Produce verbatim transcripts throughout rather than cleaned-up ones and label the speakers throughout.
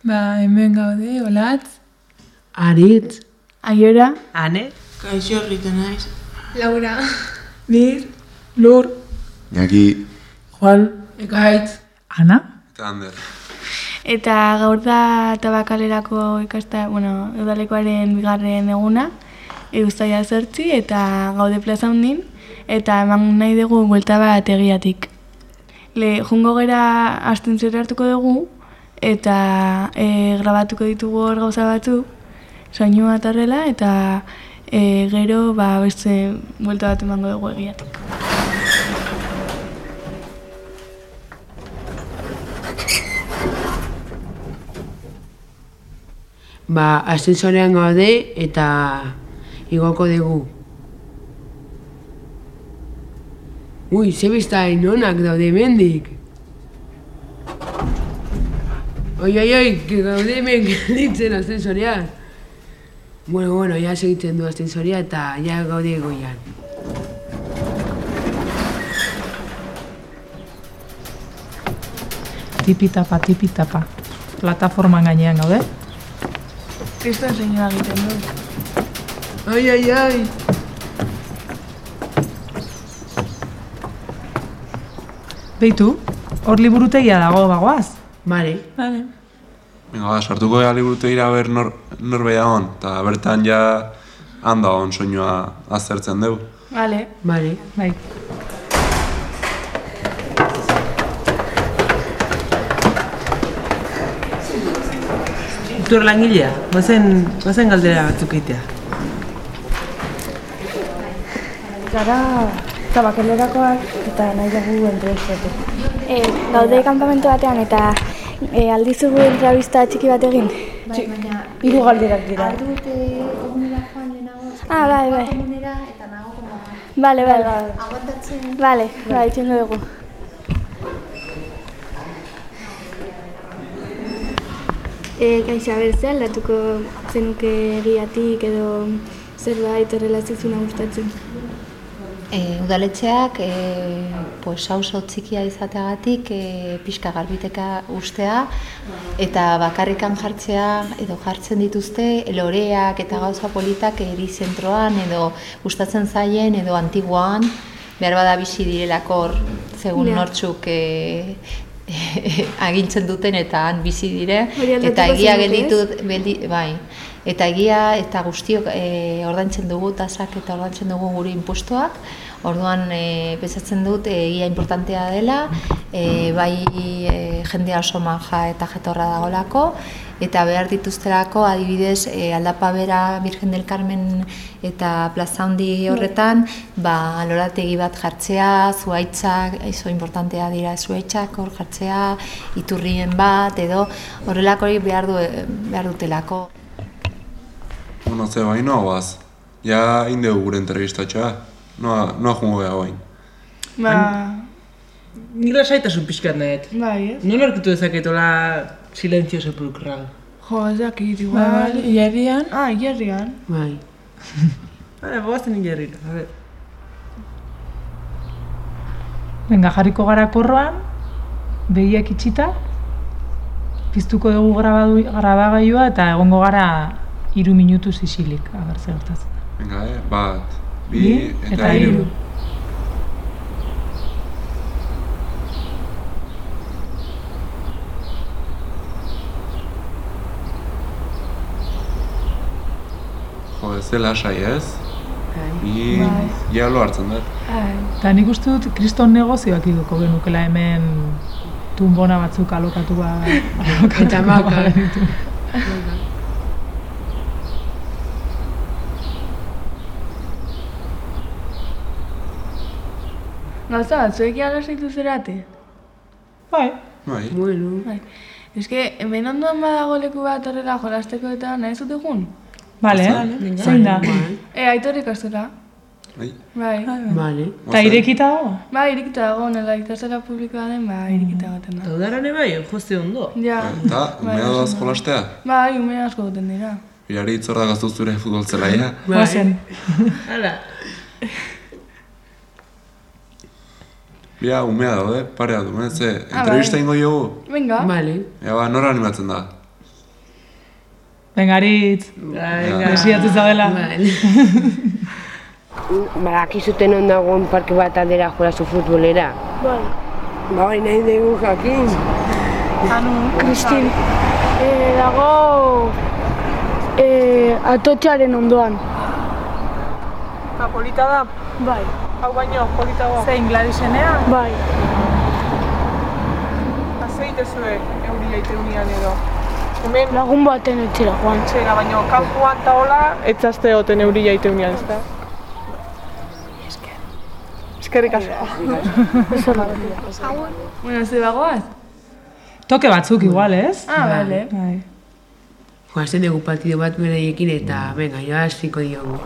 Speaker 1: Ba, hemen gaude, Olatz.
Speaker 2: Aritz.
Speaker 3: Aiora.
Speaker 4: Ane.
Speaker 5: Kaixo egiten naiz.
Speaker 1: Laura. Bir. Lur.
Speaker 6: Iñaki.
Speaker 2: Juan.
Speaker 1: Ekaitz.
Speaker 3: Ana.
Speaker 6: Eta Ander.
Speaker 3: Eta gaur da Tabakalerako ikasta, bueno, udalekoaren bigarren eguna, uztaila zortzi, eta gaude plaza hundin, eta eman nahi dugu buelta bat egiatik. Le, jungo gera abstentziora hartuko dugu, eta e, grabatuko ditugu hor gauza batzuk, soinua eta horrela, eta e, gero ba, beste buelta bat emango dugu egiatik.
Speaker 2: Ba, ascensorean gaude eta igoko dugu. Ui, ze biztain onak daude mendik. Oi, oi, oi, que gaude hemen gelditzen ascensorean. Bueno, bueno, ja segitzen du ascensorea eta ja gaude goian.
Speaker 4: Tipitapa, tipitapa. Plataforman gainean gaude.
Speaker 3: Kriston zeinua egiten du.
Speaker 2: Ai, ai, ai.
Speaker 4: Beitu, hor liburutegia dago bagoaz.
Speaker 2: Vale.
Speaker 1: Vale.
Speaker 6: Venga, ba, sartuko ega liburutegira ber nor, norbea hon, eta bertan ja handa hon soinua azertzen dugu.
Speaker 3: Vale.
Speaker 2: Vale.
Speaker 4: Bai. Tur langilea, bazen, bazen galdera batzuk egitea.
Speaker 3: Gara Tabakalerakoak eta nahi dugu entrevistatu. E, gaude kanpamentu batean eta e, aldizugu entrevista txiki bat egin.
Speaker 7: Bai, baina...
Speaker 3: Hiru galderak dira.
Speaker 7: Ardu dute komunera joan lehenago,
Speaker 3: Ah, bai, bai.
Speaker 7: komunera eta nago como...
Speaker 3: Bale, bale, bale.
Speaker 7: Aguantatzen...
Speaker 3: Bale, bai, itxengo dugu. E, Kaixo, aber, ze aldatuko zenuke egiatik edo zerbait horrela zizuna gustatzen?
Speaker 7: E, udaletxeak, e, pues, auzo txikia izateagatik, e, pixka garbiteka ustea, eta bakarrikan jartzea, edo jartzen dituzte, loreak eta gauza politak eri zentroan, edo gustatzen zaien, edo antiguan, behar bada bizi direlako hor, segun
Speaker 3: Ja.
Speaker 7: nortzuk e, agintzen duten eta han bizi dire,
Speaker 3: Hori aldatuko
Speaker 7: eta egia
Speaker 3: zenuke,
Speaker 7: gelditu, beldi, bai, eta egia eta guztiok e, ordaintzen dugu tasak eta ordaintzen dugu gure inpostuak, orduan e, pentsatzen dut e, egia importantea dela, e, bai e, jendea oso manja eta jetorra dagolako, eta behar dituztelako adibidez e, Aldapa Bera, Virgen del Carmen eta Plaza Handi horretan, ba, lorategi bat jartzea, zuhaitzak, oso importantea dira zuhaitzak hor jartzea, iturrien bat, edo horrelako hori behar, du, behar dutelako.
Speaker 6: Bueno, ze bai, noa guaz. Ja indegu gure entrevistatxoa. Noa, noa jungo beha guain.
Speaker 3: Ba,
Speaker 4: Nire saitasun pixkat nahet.
Speaker 3: bai, ez?
Speaker 4: Nola aurkitu dezaketola silentzio sepulcral?
Speaker 3: Jo, ez dakit,
Speaker 1: Ba,
Speaker 3: igual.
Speaker 1: bale, ilarrian.
Speaker 3: Ah, ilarrian.
Speaker 2: Bai.
Speaker 4: Hala, boazen hilerrira, a ver. Venga, jarriko gara korroan, begiak itxita, piztuko dugu grabadu, grabagailua eta egongo gara hiru minutu isilik, aber zer gertatzen da.
Speaker 6: Venga, eh? Bat, bi,
Speaker 4: Bi
Speaker 6: eta
Speaker 4: eta
Speaker 6: hiru.
Speaker 4: hiru.
Speaker 6: Jo, ez dela lasai ez?
Speaker 2: Bai.
Speaker 6: Ni
Speaker 3: Bai.
Speaker 6: ja lo hartzen dut.
Speaker 3: Ai.
Speaker 4: Eta nik uste dut kriston negozioak igoko genukela hemen tunbona batzuk alokatu ba...
Speaker 2: Eta makak.
Speaker 3: Gauza bat, zuek lasaitu zerate?
Speaker 4: Bai.
Speaker 6: Bai.
Speaker 2: Bueno.
Speaker 3: Bai. Ez que, hemen ondoan badago leku bat horrela jolasteko eta nahi zut egun?
Speaker 4: Bale,
Speaker 6: Vale.
Speaker 4: zein da?
Speaker 2: Bai.
Speaker 3: E, aitor ikastola.
Speaker 6: Bai.
Speaker 3: Bai.
Speaker 2: Vale.
Speaker 4: Eta irekita dago?
Speaker 3: Ba, irikita dago, nola ikastola publikoa den, ba, irikita goten da.
Speaker 4: Udarane bai, jozte ondo.
Speaker 3: Ja.
Speaker 6: Eta,
Speaker 3: Bai,
Speaker 6: umea
Speaker 3: oso
Speaker 6: doaz
Speaker 3: ondo.
Speaker 6: jolastea?
Speaker 3: Bai, ume asko goten dira.
Speaker 6: Bilari itzorda gaztu zure futbol zelaia.
Speaker 4: Guazen. Hala.
Speaker 6: Bia, umea daude, parea du, eh? Ze,
Speaker 3: Ah,
Speaker 6: entrevista
Speaker 3: bai.
Speaker 6: ingo jogu?
Speaker 3: Venga.
Speaker 2: Vale.
Speaker 6: Ea ba, nora animatzen da?
Speaker 4: Venga, Aritz. Desiatu zaudela.
Speaker 2: Badakizuten ondagoen parke bat aldera jolazu futbolera.
Speaker 5: Bai.
Speaker 2: Bai, nahi dugu jakin.
Speaker 5: Anu, Kristin. Eh, dago eh, atotxaren ondoan.
Speaker 1: Eta polita da?
Speaker 5: Bai.
Speaker 1: Hau baino, polita da?
Speaker 4: Zein, Gladisenea?
Speaker 5: Bai.
Speaker 1: Azeite zue, euria iteunian edo. Hemen
Speaker 5: Lagun baten etxera joan.
Speaker 1: txera, baino kanpoan eta hola, etzazte oten euria iteunian, ez da? Eskerrik asko.
Speaker 3: Bueno, ze bagoaz?
Speaker 4: Toke batzuk igual, ez?
Speaker 3: Ah, bale.
Speaker 4: Bai.
Speaker 2: Joazen dugu partido bat beraiekin eta, venga, joa hasiko diogu.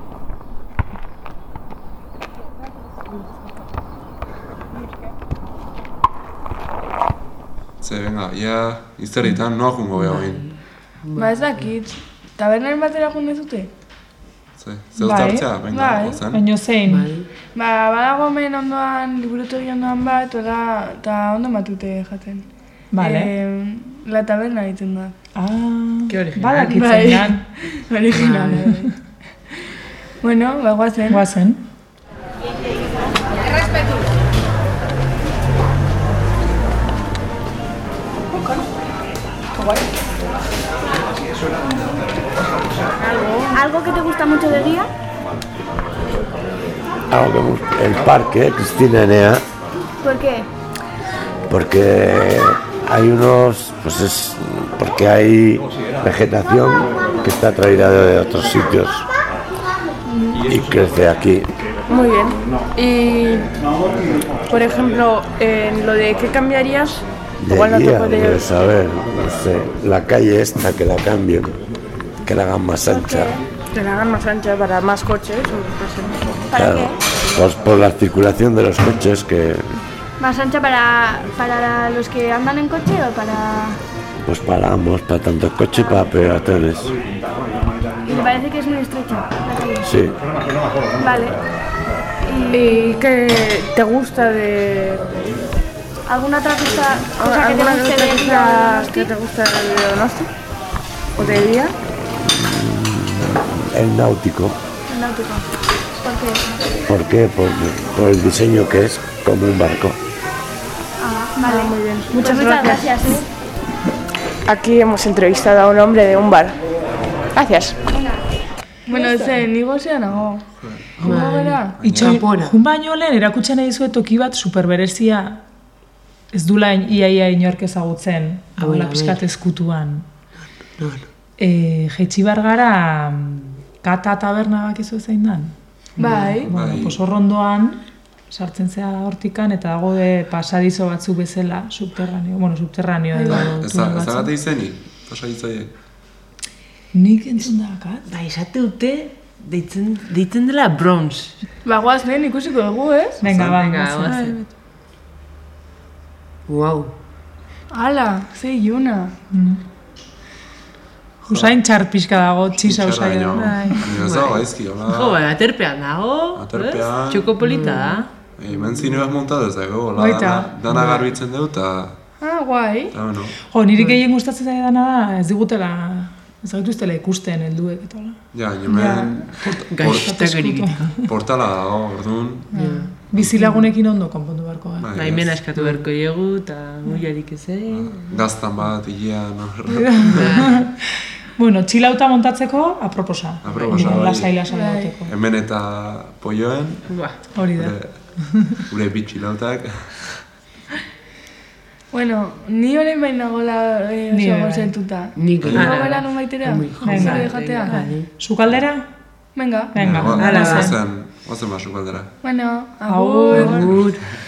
Speaker 6: Ze, venga, ia izterritan noa jungo beha hoin.
Speaker 3: Ba ez dakit, tabernaren batera junge zute?
Speaker 6: Ze, zeuz hartzea, venga,
Speaker 3: bai.
Speaker 6: ozen.
Speaker 4: Baino zein.
Speaker 3: Ba, badago hemen ondoan, liburutegi ondoan bat, ola, eta ondo matute jaten.
Speaker 4: Vale.
Speaker 3: Eh, la taberna ditzen da.
Speaker 4: Ah,
Speaker 2: Ke original.
Speaker 4: badakitzen dan.
Speaker 3: Original. bai. Bueno, ba, guazen.
Speaker 4: Guazen.
Speaker 5: ¿Algo que te gusta mucho de Guía?
Speaker 8: Algo que me gusta, el parque, Cristina Enea,
Speaker 5: ¿Por qué?
Speaker 8: porque hay unos, pues es, porque hay vegetación que está traída de otros sitios y crece aquí.
Speaker 1: Muy bien. Y, por ejemplo, en lo de qué cambiarías,
Speaker 8: De
Speaker 1: igual no te
Speaker 8: guía,
Speaker 1: puede...
Speaker 8: de saber, no sé, la calle esta que la cambien, que la hagan más ancha.
Speaker 1: Que la hagan más ancha para más coches. o pues,
Speaker 5: ¿Para
Speaker 8: Claro, pues por la circulación de los coches que,
Speaker 5: ¿Más ancha para, para los que andan en coche o para...?
Speaker 8: pues para ambos, para tanto coche y para peatones.
Speaker 5: ¿Y te parece que es muy estrecha la calle?
Speaker 8: Sí.
Speaker 5: Vale. ¿Y
Speaker 1: ¿Y qué te gusta de...?
Speaker 5: alguna otra cosa, cosa que te
Speaker 1: ¿Alguna
Speaker 5: guste
Speaker 1: otra
Speaker 5: de
Speaker 1: cosa
Speaker 5: Guía
Speaker 1: que te gusta de Donosti? ¿O de día?
Speaker 8: El náutico.
Speaker 5: el náutico? ¿Por qué?
Speaker 8: ¿Por qué? Por, por el diseño que es como un barco.
Speaker 5: Ah, vale.
Speaker 1: muy bien.
Speaker 5: Pues
Speaker 1: Muchas
Speaker 5: muchas
Speaker 1: gracias.
Speaker 5: gracias, ¿eh?
Speaker 1: Aquí hemos entrevistado a un hombre de un bar. Gracias.
Speaker 3: Bueno, ze, nigo zean nago. Jungo gara?
Speaker 4: Itxo,
Speaker 2: Kanpora.
Speaker 4: jun baino lehen erakutsen nahi dizuet toki bat superberezia ez dula in- iaia inork ezagutzen,
Speaker 2: A
Speaker 4: hola
Speaker 2: ber, a
Speaker 4: pixkat
Speaker 2: ber.
Speaker 4: ezkutuan.
Speaker 2: No, no.
Speaker 4: E, Jaitxibar gara mm, Kata taberna bakizu zein dan?
Speaker 3: Bai.
Speaker 4: Bueno,
Speaker 6: Bai.
Speaker 4: pues hor ondoan, sartzen zea hortikan, eta dago de pasadizo batzuk bezala, subterraneo, bueno, subterraneo edo
Speaker 6: Ez
Speaker 4: tunel
Speaker 6: ez
Speaker 4: batzuk.
Speaker 6: agate izenik, oso hitzoiek.
Speaker 4: Nik entzun da, Kat?
Speaker 2: Ba, esate dute, deitzen, deitzen dela bronze.
Speaker 3: Ba, guazen, ikusiko dugu, ez?
Speaker 4: Venga, ba,
Speaker 2: Venga,
Speaker 4: goazen.
Speaker 2: goazen. Wow.
Speaker 3: Ala, ze iluna.
Speaker 4: Usain txar pixka dago, txisa
Speaker 6: Txarra
Speaker 4: usain.
Speaker 6: baino, baino ez dago gaizki,
Speaker 2: Jo,
Speaker 6: hola.
Speaker 2: ba, aterpean dago,
Speaker 6: Aterpean.
Speaker 2: ez? Txoko polita da.
Speaker 6: Hemen zinebaz montatu ez dago, hola,
Speaker 4: Baita.
Speaker 6: dana, dana garbitzen dut, eta,
Speaker 3: Ah, guai.
Speaker 6: eta, bueno,
Speaker 4: Jo, niri gehien gustatzen zaidana da, ez digutela, ez gaituztela ikusten helduek eta hola.
Speaker 6: ja, hemen
Speaker 2: Gaixtak erikitiko.
Speaker 6: portala dago, orduan,
Speaker 4: Bizilagunekin ondo konpondu beharko da.
Speaker 6: bai,
Speaker 2: Ba, hemen
Speaker 6: ez.
Speaker 2: askatu beharko dugu, eta muiarik ez egin.
Speaker 6: Gaztan bat, hilean, hor.
Speaker 4: Bueno, txilauta montatzeko, aproposa.
Speaker 6: Aproposa,
Speaker 4: Bueno,
Speaker 6: bai.
Speaker 4: Lasai, lasai bateko.
Speaker 6: Hemen eta polloen,
Speaker 2: Ba,
Speaker 4: Hori da.
Speaker 6: gure, gure bitxilautak.
Speaker 3: Bueno, ni orain bain nagola eh,
Speaker 4: Ni
Speaker 3: oso
Speaker 4: bai.
Speaker 3: gozentuta.
Speaker 2: nik
Speaker 3: Nago gara non baitera?
Speaker 4: Venga.
Speaker 3: Zer jatea?
Speaker 4: Sukaldera?
Speaker 3: Venga.
Speaker 4: Venga,
Speaker 6: Ba,
Speaker 4: hala
Speaker 6: Ozen,
Speaker 4: zen.
Speaker 6: ozen basuk aldera.
Speaker 3: Bueno,
Speaker 4: Agur.
Speaker 3: agur.
Speaker 2: Agur.